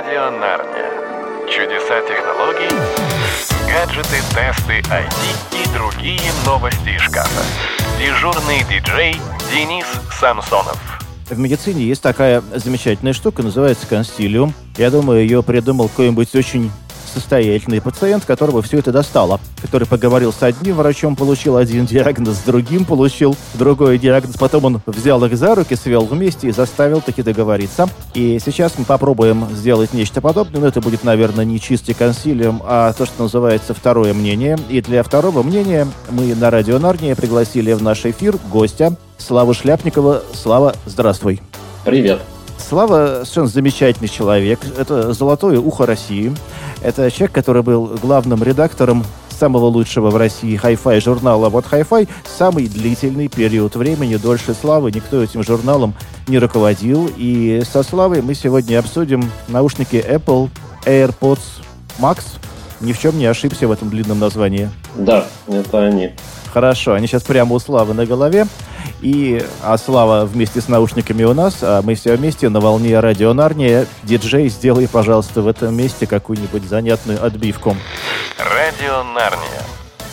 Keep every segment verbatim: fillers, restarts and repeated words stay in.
Радио Нарния. Чудеса технологий, гаджеты, тесты, ай ти и другие новости из шкафа. Дежурный диджей Денис Самсонов. В медицине есть такая замечательная штука, называется консилиум. Я думаю, ее придумал какой-нибудь очень состоятельный пациент, которого все это достало, который поговорил с одним врачом, получил один диагноз, с другим получил другой диагноз, потом он взял их за руки, свел вместе и заставил таки договориться. И сейчас мы попробуем сделать нечто подобное, но это будет, наверное, не чистый консилиум, а то, что называется второе мнение. И для второго мнения мы на Радио Нарния пригласили в наш эфир гостя Славу Шляпникова. Слава, здравствуй. Привет. Слава совершенно замечательный человек. Это золотое ухо России. Это человек, который был главным редактором самого лучшего в России хай-фай журнала «Вот хай-фай». Самый длительный период времени, дольше Славы никто этим журналом не руководил. И со Славой мы сегодня обсудим наушники Apple AirPods Max. Ни в чем не ошибся в этом длинном названии. Да, это они. Хорошо, они сейчас прямо у Славы на голове. И, а Слава вместе с наушниками у нас, а мы все вместе на волне Радио Нарния. Диджей, сделай, пожалуйста, в этом месте какую-нибудь занятную отбивку. Радио Нарния.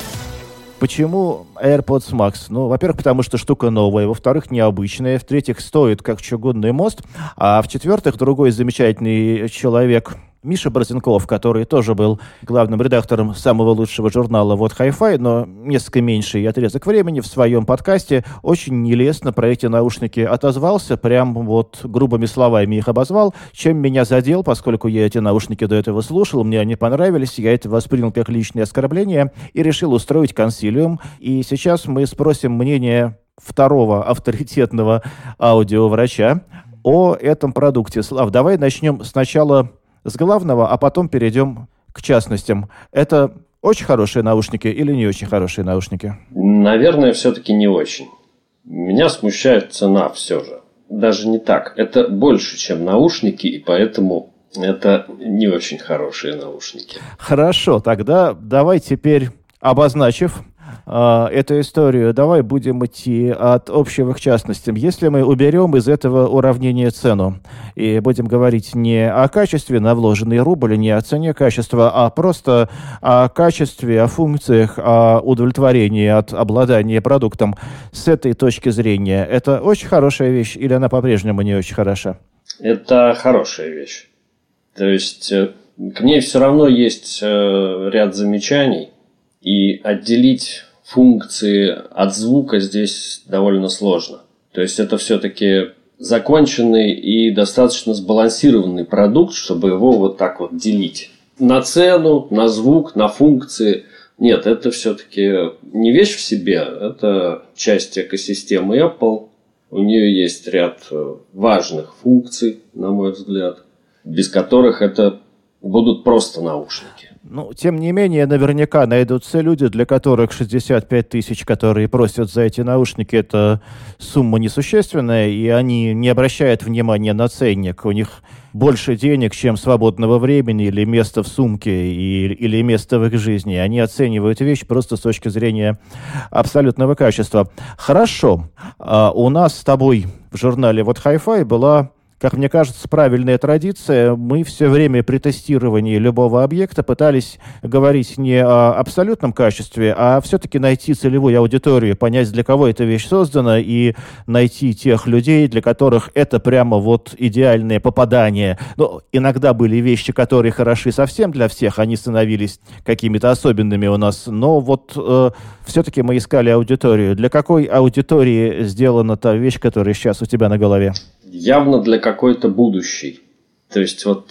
Почему AirPods Max? Ну, во-первых, потому что штука новая, во-вторых, необычная, в-третьих, стоит как чугунный мост, а в-четвертых, другой замечательный человек, Миша Борзенков, который тоже был главным редактором самого лучшего журнала «Вот хай-фай», но несколько меньший отрезок времени в своем подкасте очень нелестно про эти наушники отозвался, прям вот грубыми словами их обозвал, чем меня задел, поскольку я эти наушники до этого слушал, мне они понравились, я это воспринял как личное оскорбление и решил устроить консилиум. И сейчас мы спросим мнение второго авторитетного аудиоврача о этом продукте. Слав, давай начнем сначала с главного, а потом перейдем к частностям. Это очень хорошие наушники или не очень хорошие наушники? Наверное, все-таки не очень. Меня смущает цена все же. Даже не так. Это больше, чем наушники, и поэтому это не очень хорошие наушники. Хорошо, тогда давай теперь, обозначив э, эту историю, давай будем идти от общего к частностям. Если мы уберем из этого уравнения цену и будем говорить не о качестве на вложенный рубль, не о цене качества, а просто о качестве, о функциях, о удовлетворении от обладания продуктом, с этой точки зрения, это очень хорошая вещь или она по-прежнему не очень хороша? Это хорошая вещь. То есть к ней все равно есть ряд замечаний, и отделить функции от звука здесь довольно сложно. То есть это все-таки законченный и достаточно сбалансированный продукт, чтобы его вот так вот делить. На цену, на звук, на функции. Нет, это все-таки не вещь в себе, это часть экосистемы Apple. У нее есть ряд важных функций, на мой взгляд, без которых это будут просто наушники. Ну, тем не менее, наверняка найдутся люди, для которых шестьдесят пять тысяч, которые просят за эти наушники, это сумма несущественная, и они не обращают внимания на ценник. У них больше денег, чем свободного времени или места в сумке, и, или места в их жизни. Они оценивают вещь просто с точки зрения абсолютного качества. Хорошо. А у нас с тобой в журнале «Вот хай-фай» была, как мне кажется, правильная традиция. Мы все время при тестировании любого объекта пытались говорить не о абсолютном качестве, а все-таки найти целевую аудиторию, понять, для кого эта вещь создана, и найти тех людей, для которых это прямо вот идеальное попадание. Но иногда были вещи, которые хороши совсем для всех, они становились какими-то особенными у нас. Но вот э, все-таки мы искали аудиторию. Для какой аудитории сделана та вещь, которая сейчас у тебя на голове? Явно для какой-то будущей. То есть вот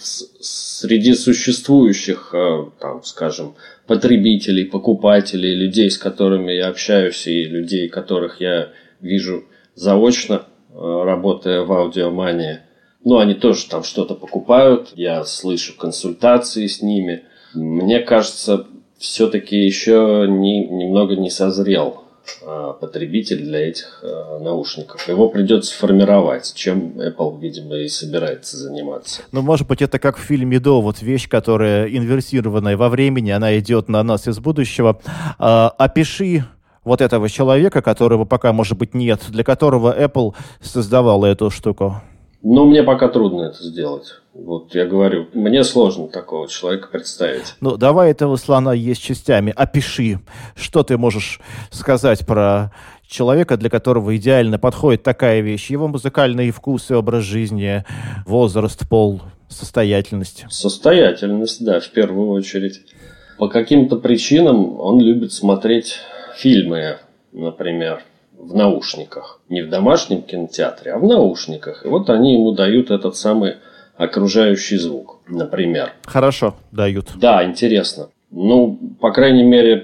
среди существующих, там, скажем, потребителей, покупателей, людей, с которыми я общаюсь, и людей, которых я вижу заочно, работая в аудиомании, ну, они тоже там что-то покупают, я слышу консультации с ними. Мне кажется, все-таки еще не, немного не созрел потребитель для этих наушников. Его придется формировать, чем Apple, видимо, и собирается заниматься. Ну, может быть, это как в фильме «До», вот вещь, которая инверсированная во времени, она идет на нас из будущего. А, опиши вот этого человека, которого пока, может быть, нет, для которого Apple создавала эту штуку. Ну, мне пока трудно это сделать. Вот я говорю, мне сложно такого человека представить. Ну, давай этого слона есть частями. Опиши, что ты можешь сказать про человека, для которого идеально подходит такая вещь. Его музыкальные вкусы, образ жизни, возраст, пол, состоятельность. Состоятельность, да, в первую очередь. По каким-то причинам он любит смотреть фильмы, например, в наушниках. Не в домашнем кинотеатре, а в наушниках. И вот они ему дают этот самый окружающий звук, например. Хорошо, дают. Да, интересно. Ну, по крайней мере,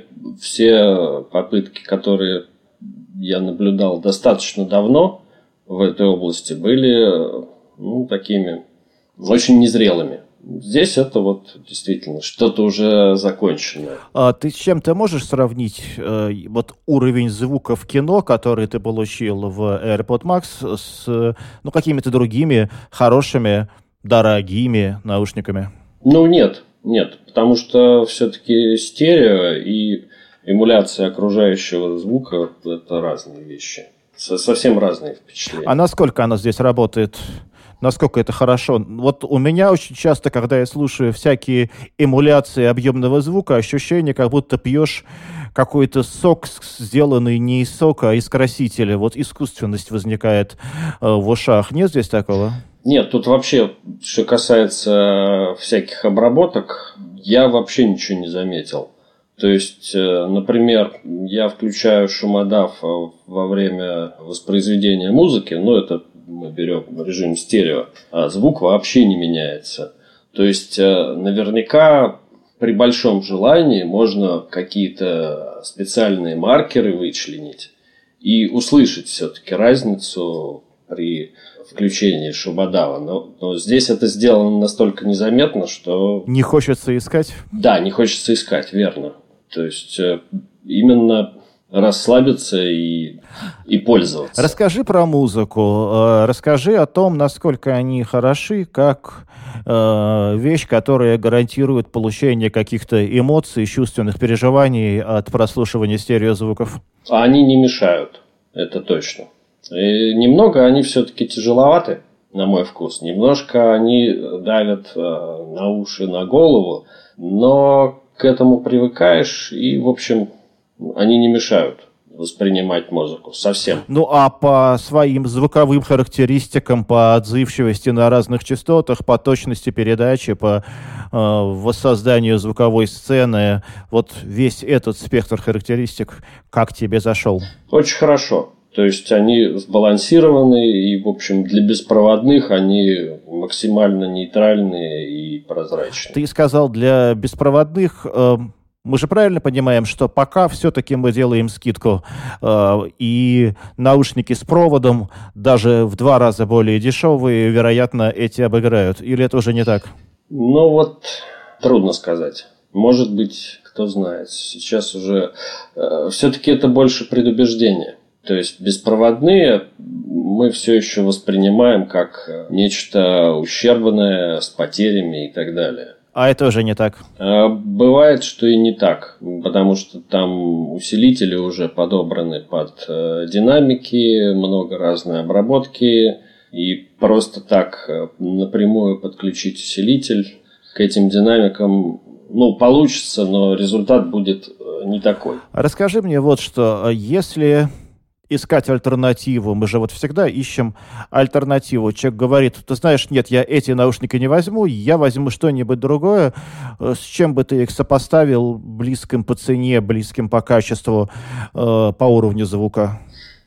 все попытки, которые я наблюдал достаточно давно в этой области, были, ну, такими очень незрелыми. Здесь это вот действительно что-то уже законченное. А ты с чем ты можешь сравнить э, вот уровень звука в кино, который ты получил в AirPod Max, с ну, какими-то другими хорошими, дорогими наушниками? Ну, нет, нет, потому что все-таки стерео и эмуляция окружающего звука – это разные вещи. Совсем разные впечатления. А насколько она здесь работает? Насколько это хорошо? Вот у меня очень часто, когда я слушаю всякие эмуляции объемного звука, ощущение, как будто пьешь какой-то сок, сделанный не из сока, а из красителя. Вот искусственность возникает э, в ушах. Нет здесь такого? Нет, тут вообще, что касается всяких обработок, я вообще ничего не заметил. То есть, например, я включаю шумодав во время воспроизведения музыки, но это мы берем режим стерео, а звук вообще не меняется. То есть, наверняка при большом желании можно какие-то специальные маркеры вычленить и услышать все-таки разницу при включении шумодава. Но, но здесь это сделано настолько незаметно, что... Не хочется искать? Да, не хочется искать, верно. То есть, именно расслабиться и, и пользоваться. Расскажи про музыку. Расскажи о том, насколько они хороши, как э, вещь, которая гарантирует получение каких-то эмоций, чувственных переживаний от прослушивания стереозвуков. А они не мешают, это точно. И немного они все-таки тяжеловаты, на мой вкус. Немножко они давят э, на уши, на голову, но к этому привыкаешь, и, в общем, они не мешают воспринимать музыку совсем. Ну, а по своим звуковым характеристикам, по отзывчивости на разных частотах, по точности передачи, по э, воссозданию звуковой сцены, вот весь этот спектр характеристик, как тебе зашел? Очень хорошо. То есть они сбалансированы, и, в общем, для беспроводных они максимально нейтральные и прозрачные. Ты сказал, для беспроводных... Э, мы же правильно понимаем, что пока все-таки мы делаем скидку, э, и наушники с проводом, даже в два раза более дешевые, вероятно, эти обыграют. Или это уже не так? Ну вот, трудно сказать. Может быть, кто знает. Сейчас уже... Э, все-таки это больше предубеждение. То есть беспроводные мы все еще воспринимаем как нечто ущербное, с потерями и так далее. А это уже не так? Бывает, что и не так, потому что там усилители уже подобраны под динамики, много разной обработки, и просто так напрямую подключить усилитель к этим динамикам, ну, получится, но результат будет не такой. Расскажи мне вот что, если... искать альтернативу. Мы же вот всегда ищем альтернативу. Человек говорит, ты знаешь, нет, я эти наушники не возьму, я возьму что-нибудь другое. С чем бы ты их сопоставил, близким по цене, близким по качеству, э, по уровню звука?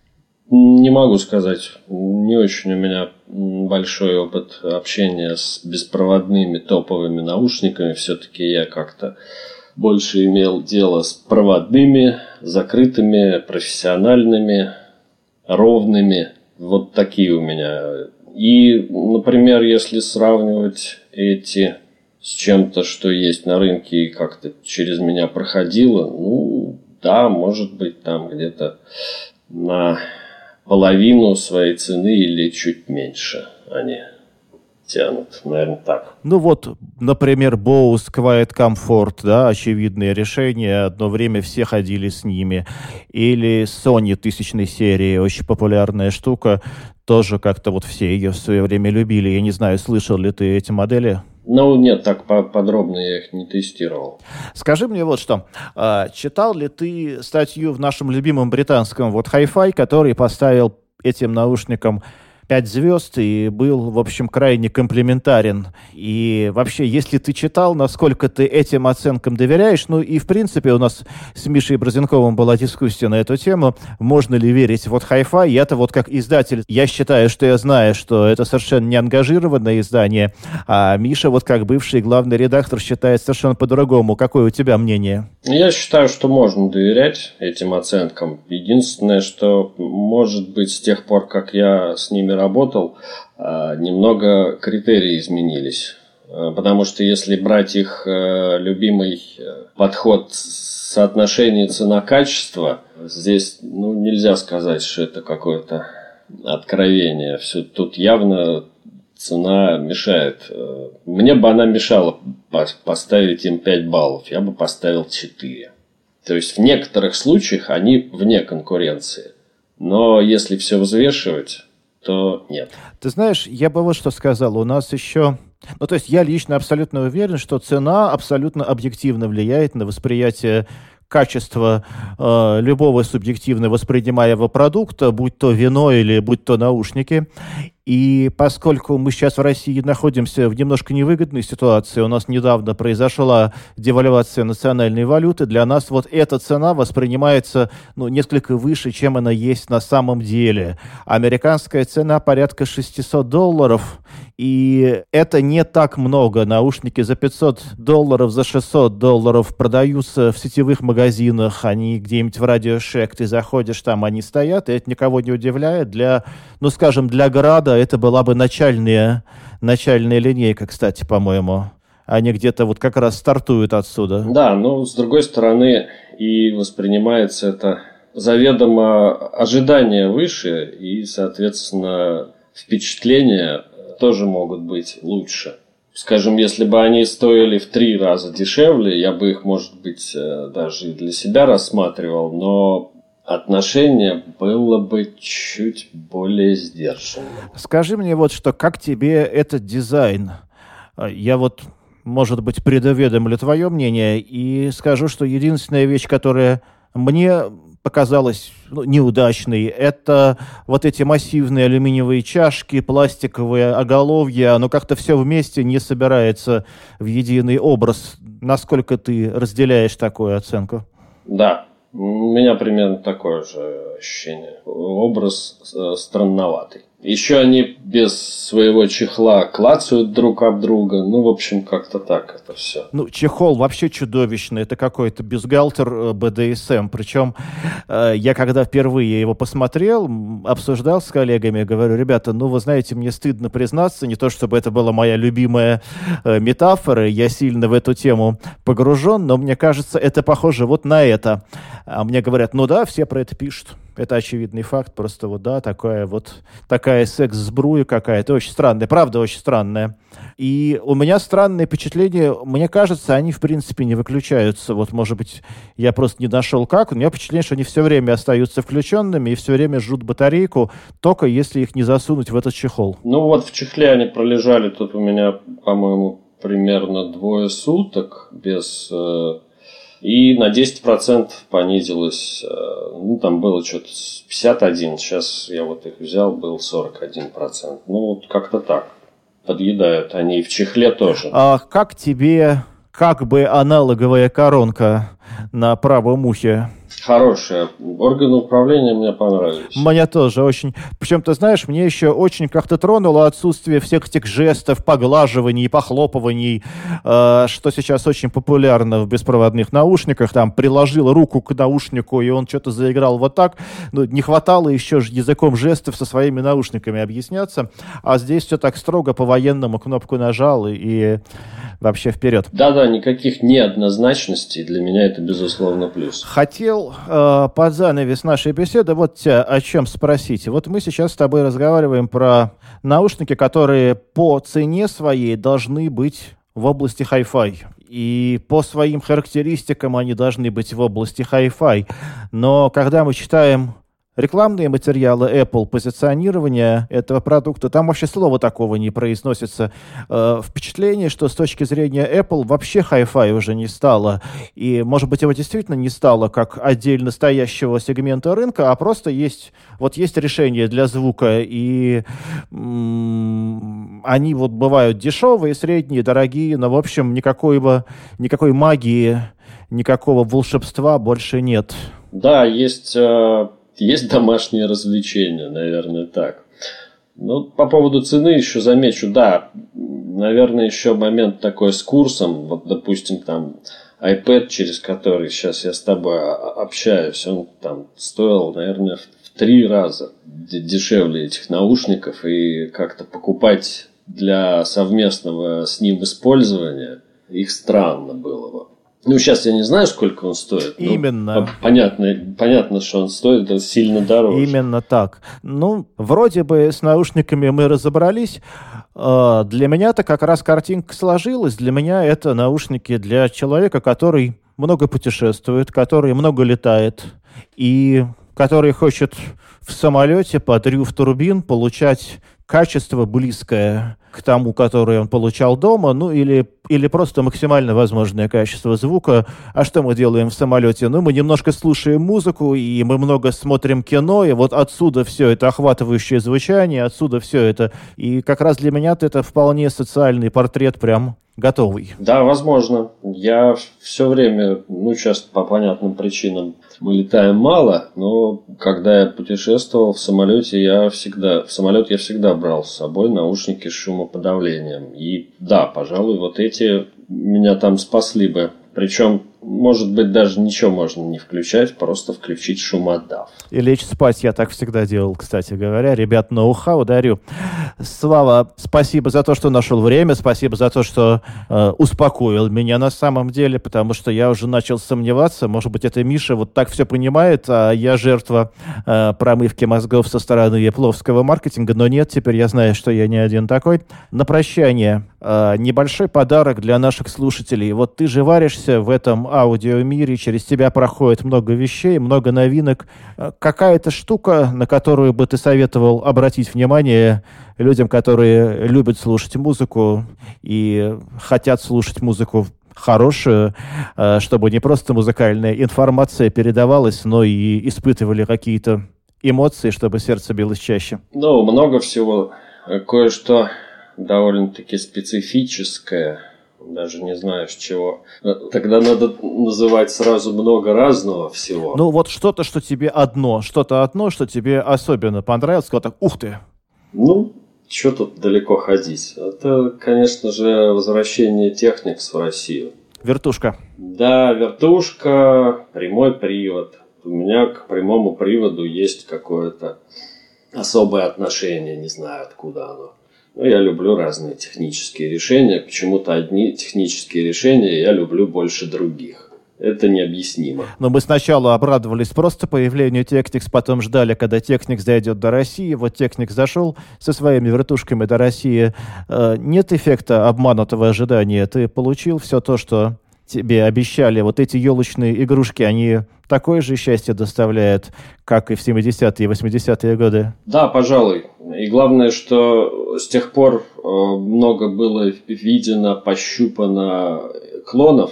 Не могу сказать. Не очень у меня большой опыт общения с беспроводными топовыми наушниками. Все-таки я как-то больше имел дело с проводными, закрытыми, профессиональными, ровными. Вот такие у меня. И, например, если сравнивать эти с чем-то, что есть на рынке и как-то через меня проходило, ну, да, может быть, там где-то на половину своей цены или чуть меньше они тянут, наверное, так. Ну вот, например, Bose Quiet Comfort, да, очевидное решение, одно время все ходили с ними. Или Sony тысячной серии, очень популярная штука, тоже как-то вот все ее в свое время любили. Я не знаю, слышал ли ты эти модели? Ну, нет, так подробно я их не тестировал. Скажи мне вот что. Читал ли ты статью в нашем любимом британском вот Hi-Fi, который поставил этим наушникам пять звезд и был, в общем, крайне комплиментарен. И вообще, если ты читал, насколько ты этим оценкам доверяешь, ну и, в принципе, у нас с Мишей Борзенковым была дискуссия на эту тему, можно ли верить вот Hi-Fi. Я-то вот как издатель, я считаю, что я знаю, что это совершенно не ангажированное издание, а Миша вот как бывший главный редактор считает совершенно по-другому. Какое у тебя мнение? Я считаю, что можно доверять этим оценкам. Единственное, что, может быть, с тех пор, как я с ними работал, немного критерии изменились. Потому что если брать их любимый подход соотношения цена-качество, здесь ну, нельзя сказать, что это какое-то откровение. Все, тут явно цена мешает. Мне бы она мешала поставить им пять баллов. Я бы поставил четыре. То есть в некоторых случаях они вне конкуренции. Но если все взвешивать, то нет. Ты знаешь, я бы вот что сказал. У нас еще... Ну, то есть я лично абсолютно уверен, что цена абсолютно объективно влияет на восприятие качества э, любого субъективно воспринимаемого продукта, будь то вино или будь то наушники. И поскольку мы сейчас в России находимся в немножко невыгодной ситуации, у нас недавно произошла девальвация национальной валюты, для нас вот эта цена воспринимается ну, несколько выше, чем она есть на самом деле. Американская цена порядка шестьсот долларов, и это не так много. Наушники за пятьсот долларов, за шестьсот долларов продаются в сетевых магазинах, они где-нибудь в Radio Shack, ты заходишь, там они стоят, и это никого не удивляет. Для, ну скажем, для Града это была бы начальная, начальная линейка, кстати, по-моему. Они где-то вот как раз стартуют отсюда. Да, но с другой стороны и воспринимается это заведомо ожидание выше, и, соответственно, впечатления тоже могут быть лучше. Скажем, если бы они стоили в три раза дешевле, я бы их, может быть, даже и для себя рассматривал, но отношение было бы чуть более сдержанным. Скажи мне вот что, как тебе этот дизайн? Я вот, может быть, предуведомлю твое мнение и скажу, что единственная вещь, которая мне показалась ну, неудачной, это вот эти массивные алюминиевые чашки, пластиковые оголовья, оно как-то все вместе не собирается в единый образ. Насколько ты разделяешь такую оценку? Да. У меня примерно такое же ощущение. Образ странноватый. Еще они без своего чехла клацают друг об друга. Ну, в общем, как-то так это все. Ну, чехол вообще чудовищный. Это какой-то бюстгальтер бэ дэ эс эм. Причем э, я когда впервые его посмотрел, обсуждал с коллегами, говорю, ребята, ну, вы знаете, мне стыдно признаться, не то чтобы это была моя любимая э, метафора, я сильно в эту тему погружен, но мне кажется, это похоже вот на это. А мне говорят, ну да, все про это пишут. Это очевидный факт, просто вот, да, такая вот, такая секс-сбруя какая-то, очень странная, правда, очень странная. И у меня странные впечатления, мне кажется, они, в принципе, не выключаются. Вот, может быть, я просто не нашел как, у меня впечатление, что они все время остаются включенными и все время жрут батарейку, только если их не засунуть в этот чехол. Ну вот в чехле они пролежали тут у меня, по-моему, примерно двое суток без... И на десять процентов понизилось, ну, там было что-то пятьдесят один, сейчас я вот их взял, был сорок один процент. Ну, вот как-то так. Подъедают они и в чехле тоже. А как тебе, как бы аналоговая коронка на правом ухе? Хорошие. Органы управления мне понравились. Мне тоже очень. Причем, ты знаешь, мне еще очень как-то тронуло отсутствие всех этих жестов, поглаживаний, похлопываний, э, что сейчас очень популярно в беспроводных наушниках. Там приложил руку к наушнику, и он что-то заиграл вот так. Ну, не хватало еще языком жестов со своими наушниками объясняться. А здесь все так строго по-военному, кнопку нажал и, и вообще вперед. Да-да, никаких неоднозначностей для меня это это безусловно плюс. Хотел э, под занавес нашей беседы вот тебя о чем спросить. Вот мы сейчас с тобой разговариваем про наушники, которые по цене своей должны быть в области хай-фай. И по своим характеристикам они должны быть в области хай-фай. Но когда мы читаем рекламные материалы Apple, позиционирование этого продукта, там вообще слова такого не произносится. Э, впечатление, что с точки зрения Apple вообще хай-фай уже не стало. И, может быть, его действительно не стало как отдельно стоящего сегмента рынка, а просто есть, вот есть решение для звука, и м- они вот бывают дешевые, средние, дорогие, но, в общем, никакой, никакой магии, никакого волшебства больше нет. Да, есть... Э... Есть домашние развлечения, наверное, так. Ну, по поводу цены еще замечу, да, наверное, еще момент такой с курсом. Вот, допустим, там iPad, через который сейчас я с тобой общаюсь, он там стоил, наверное, в три раза дешевле этих наушников. И как-то покупать для совместного с ним использования их странно было бы. Ну, сейчас я не знаю, сколько он стоит. Именно. Понятно, понятно, что он стоит сильно дороже. Именно так. Ну, вроде бы с наушниками мы разобрались. Для меня-то как раз картинка сложилась. Для меня это наушники для человека, который много путешествует, который много летает и который хочет в самолете под рев турбин получать качество близкое к тому, которое он получал дома, ну или, или просто максимально возможное качество звука. А что мы делаем в самолете? Ну, мы немножко слушаем музыку, и мы много смотрим кино, и вот отсюда все это охватывающее звучание, отсюда все это. И как раз для меня это вполне социальный портрет прям готовый. Да, возможно. Я все время, ну, сейчас по понятным причинам мы летаем мало, но когда я путешествовал в самолете, я всегда, в самолет я всегда брал с собой наушники с шумоподавлением. И да, пожалуй, вот эти меня там спасли бы. Причем, может быть, даже ничего можно не включать, просто включить шумодав. И лечь спать я так всегда делал, кстати говоря. Ребят, ноу-хау дарю. Слава, спасибо за то, что нашел время, спасибо за то, что э, успокоил меня на самом деле, потому что я уже начал сомневаться. Может быть, это Миша вот так все понимает, а я жертва э, промывки мозгов со стороны епловского маркетинга. Но нет, теперь я знаю, что я не один такой. На прощание э, небольшой подарок для наших слушателей. Вот ты же варишься в этом аудиомире, через тебя проходит много вещей, много новинок. Какая-то штука, на которую бы ты советовал обратить внимание людям, которые любят слушать музыку и хотят слушать музыку хорошую, чтобы не просто музыкальная информация передавалась, но и испытывали какие-то эмоции, чтобы сердце билось чаще? Ну, много всего. Кое-что довольно-таки специфическое. Даже не знаю, с чего. Тогда надо называть сразу много разного всего. Ну, вот что-то, что тебе одно, что-то одно, что тебе особенно понравилось, сказал так, ух ты. Ну, что тут далеко ходить? Это, конечно же, возвращение Technics в Россию. Вертушка. Да, вертушка, прямой привод. У меня к прямому приводу есть какое-то особое отношение, не знаю, откуда оно. Но я люблю разные технические решения. Почему-то одни технические решения я люблю больше других. Это необъяснимо. Но мы сначала обрадовались просто появлению Technics, потом ждали, когда Technics дойдет до России. Вот Technics зашел со своими вертушками до России. Э, нет эффекта обманутого ожидания. Ты получил все то, что тебе обещали. Вот эти елочные игрушки, они такое же счастье доставляют, как и в семидесятые и восьмидесятые годы? Да, пожалуй. И главное, что с тех пор много было видено, пощупано клонов,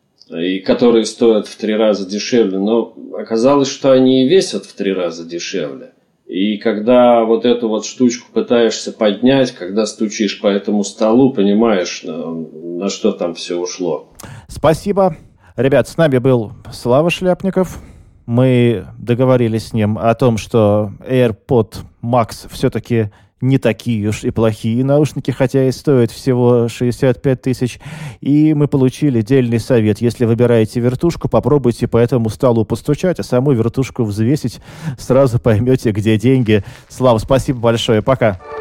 и которые стоят в три раза дешевле. Но оказалось, что они и весят в три раза дешевле. И когда вот эту вот штучку пытаешься поднять, когда стучишь по этому столу, понимаешь, на, на что там все ушло. Спасибо. Ребят, с нами был Слава Шляпников. Мы договорились с ним о том, что AirPod Max все-таки не такие уж и плохие наушники, хотя и стоят всего шестьдесят пять тысяч. И мы получили дельный совет. Если выбираете вертушку, попробуйте по этому столу постучать, а саму вертушку взвесить. Сразу поймете, где деньги. Слава, спасибо большое. Пока.